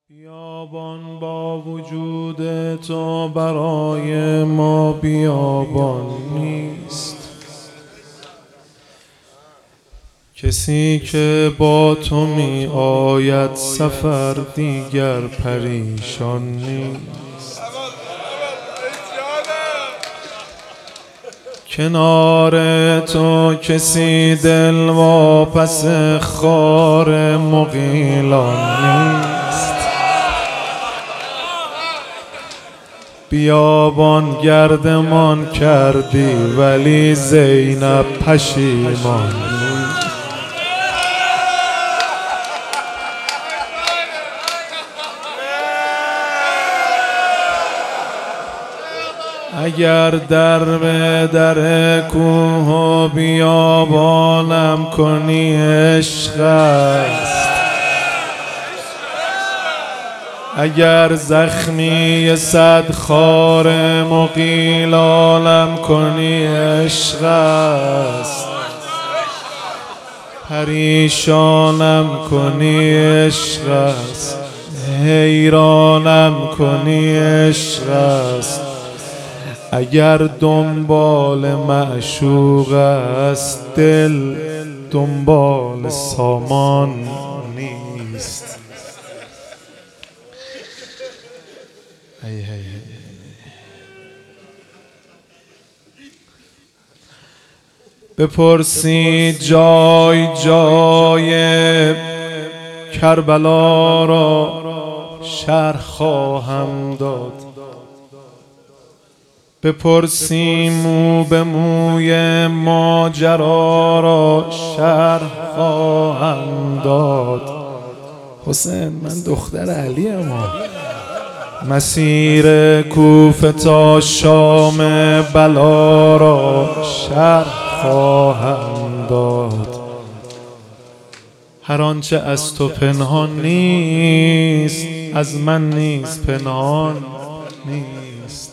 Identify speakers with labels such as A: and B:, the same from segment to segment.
A: بیابان با وجود تو برای ما بیابان نیست. کسی که با تو می آید سفر دیگر پریشان نیست. کنار تو کسی دل واپس خار مغیلان نیست. بیابان گردمان کردی ولی زینب پشیمان نیست. اگر در به در کوه و بیابانم کنی عشق است، اگر زخمی صد خار مغیلانم کنی عشق است، پریشانم کنی عشق است، حیرانم کنی عشق است. اگر دنبال معشوق است دل دنبال سامان نیست. بپرسی جای جای کربلا را شرح خواهم داد، بپرسی مو به موی ماجرا را شرح خواهم داد. حسین من دختر علی اما مسیر کوفه تا شام بلا را شرح خواهم داد. هر آنچه از تو پنهان نیست از من نیست پنهان نیست.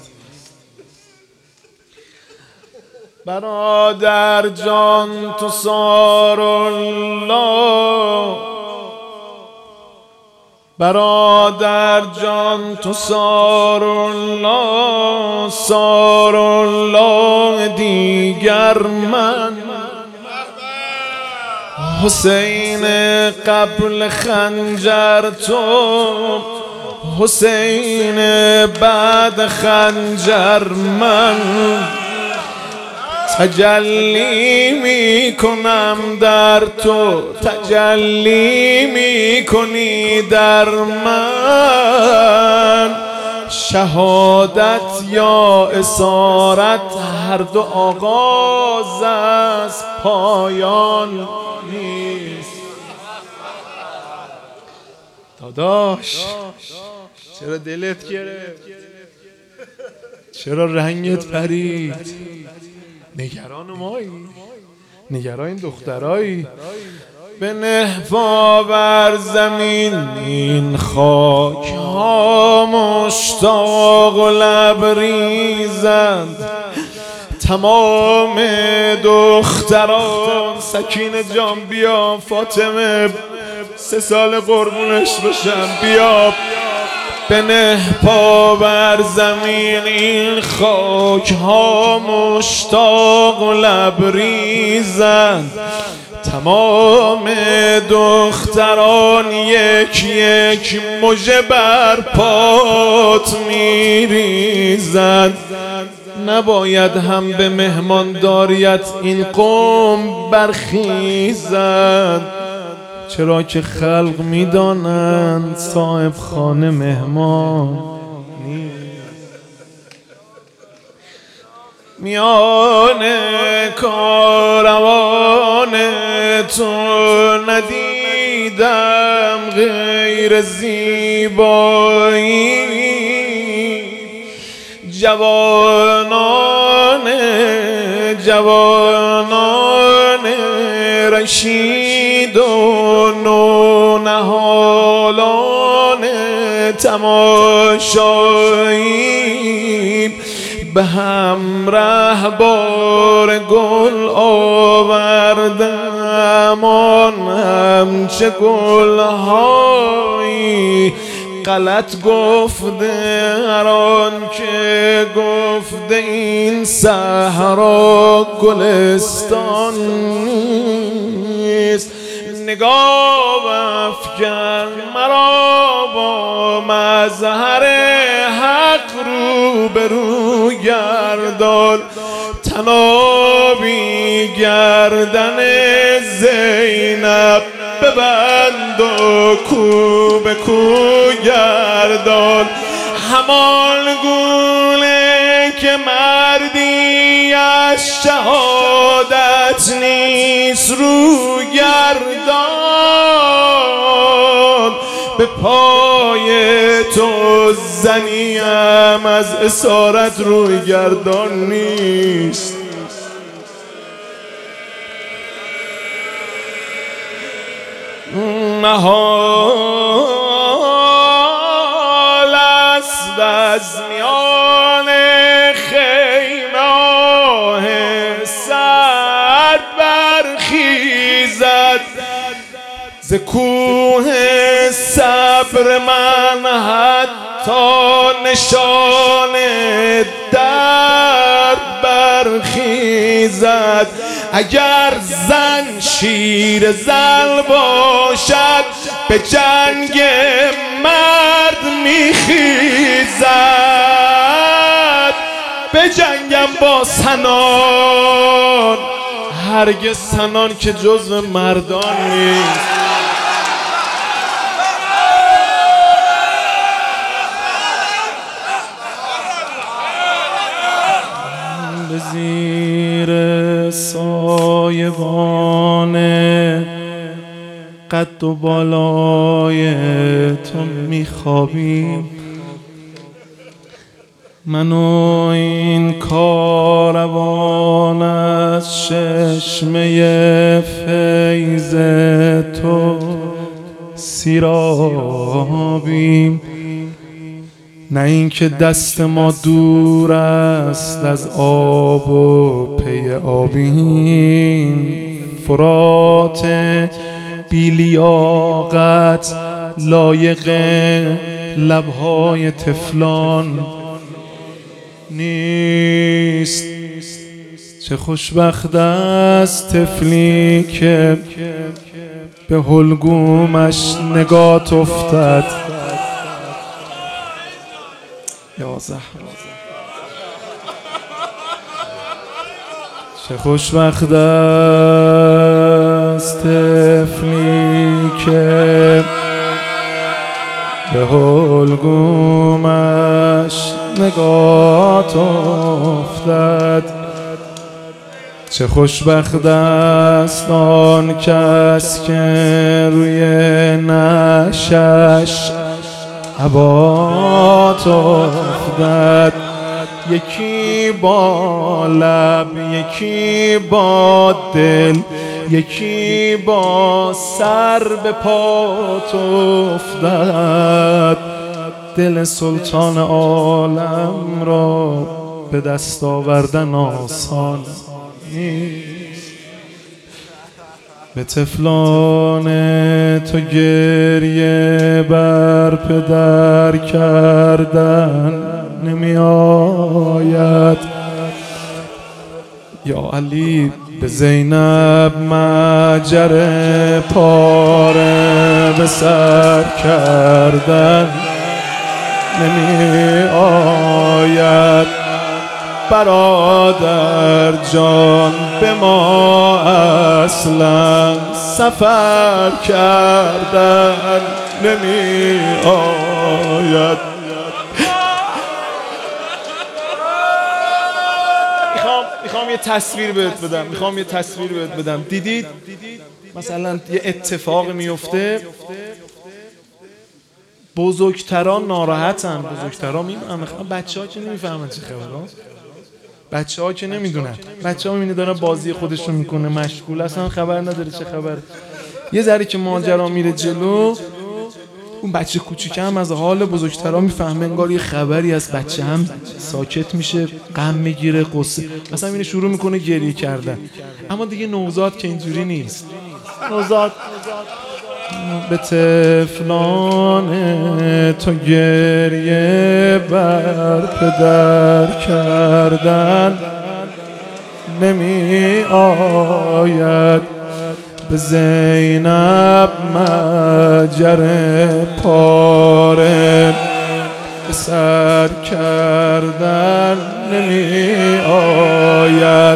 A: برادر جان تو سار الله، برادر جان تو سار الله، سار الله دیگر من. حسین قبل خنجر تو، حسین بعد خنجر من. تجلی می کنم در تو، تجلی می کنی در من. شهادت یا اسارت هر دو آغاز از پایان نیست. داداش چرا دلت گرفت؟ چرا رنگت پرید؟ نگران مایی؟ نگران این دخترایی؟ بنه پا بر زمین این خاک ها مشتاق و لبریزند. تمام دختران سکینه جان بیا، فاطمه 3 سال قربونش بشم بیا. بنه پا بر زمین این خاک ها مشتاق و لبریزند. تمام دختران یک یک مژه بر پات میریزند. نباید هم به مهمانداریت این قوم برخیزند، چرا که خلق میدانند صاحب خانه مهمان نیست. میان کاروان تو ندیدم غیر زیبایی. جوانان رشید و نونهالان تماشایی به همراه بار گل آوردم آن همچه گلهایی غلط گفته هر آن که گفته این صحرا گلستان نیست. نگاه افکن مرا با مظهر حق رو به رو گردان، تنابی گردن زینب ببند و کو به کو گردان. همان گونه که مردی از شهادت نیست رو گردان، به پای تو زنیم از اسارت روی گردان نیست. محال است از میان خیمه آه سرد برخیزد، ز کوه صبر من حتی نشان درد برخیزد. اگر زن شیر زل باشد به جنگ مرد میخیزد. به جنگم با سنان، هرگز سنان که جزو مردان نیست. به زیر سایبان قد و بالای تو میخوابیم، من و این کاروان از چشمه فیض تو سیرابیم. نه اینکه دست ما دور است از آب و پی آبیم، فرات بی لیاقت لایق لبهای طفلان نیست. چه خوشبخت است طفلی که به حلقومش نگاه افتد. یا زهرا چه خوشبخت است طفلی که به حلقومش نگاه افتد. چه خوشبخت است آن کس که روی نعشش عبات افتد. یکی با لب، یکی با دل، یکی با سر به پات افتد. دل سلطان عالم را به دست آوردن آسان نیست. به طفلان تو گریه بر پدر کردن نمی آید. یا علی به زینب مجر پاره به سر کردن نمی آید. برادر جان به ما اصلا سفر کردن نمی آید. میخوام یه تصویر بهت بدم. دیدید مثلا یه اتفاق میفته، بزرگتران ناراحتن، بزرگتران میفهمن، بچه‌ها که نمیفهمن چه خبره. بچه‌ها که نمیدونن، بچه‌ها میبینی دارن بازی خودشون میکنه، مشغول، اصلا خبر نداره چه خبر. یه ذره که ماجرا میره جلو، اون بچه کوچیکه هم از حال بزرگترا میفهمه، انگار یه خبری از بچه هم ساکت میشه، غم میگیره، قصه، مثلا اینو شروع میکنه گریه کردن. اما دیگه نوزاد که اینجوری نیست. نوزاد به طفلان تو گریه بر پدر کردن نمی آید، به زینب مجر پاره به سر کردن نمی آید.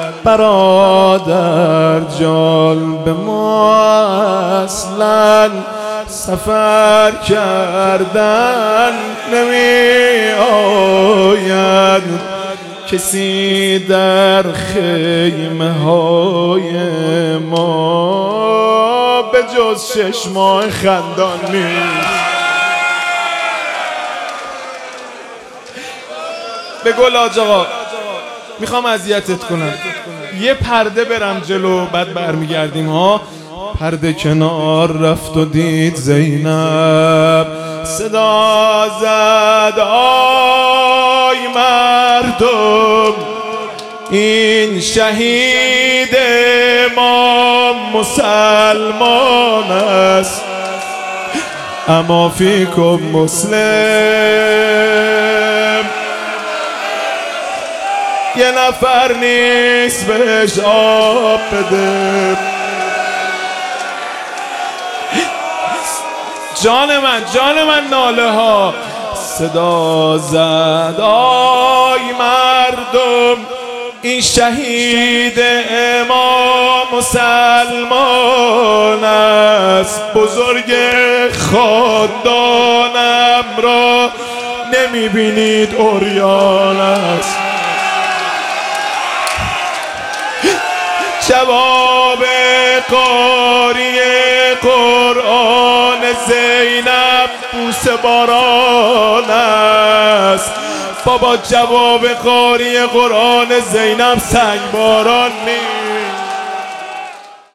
A: برادر جان به ما اصلا سفر کردن نمی آید. کسی در خیمه های ما به جز 6 ماه خندان نیست. به گل آج آقا میخوام اذیتت کنم، یه پرده برم جلو بعد برمیگردیم ها. پرده کنار رفت و دید زینب، صدا زد آی مردم این شهید ما مسلمان است، اما فیکم مسلم. یه نفر نیست بهش آب بده. جان من ناله ها صدا زد آی مردم این شهید امام مسلمان است، بزرگ خاندانم را نمیبینید عریان است. جواب قاری قرآن زینب بوسه باران است. بابا جواب قاری قرآن زینب سنگ باران نیست.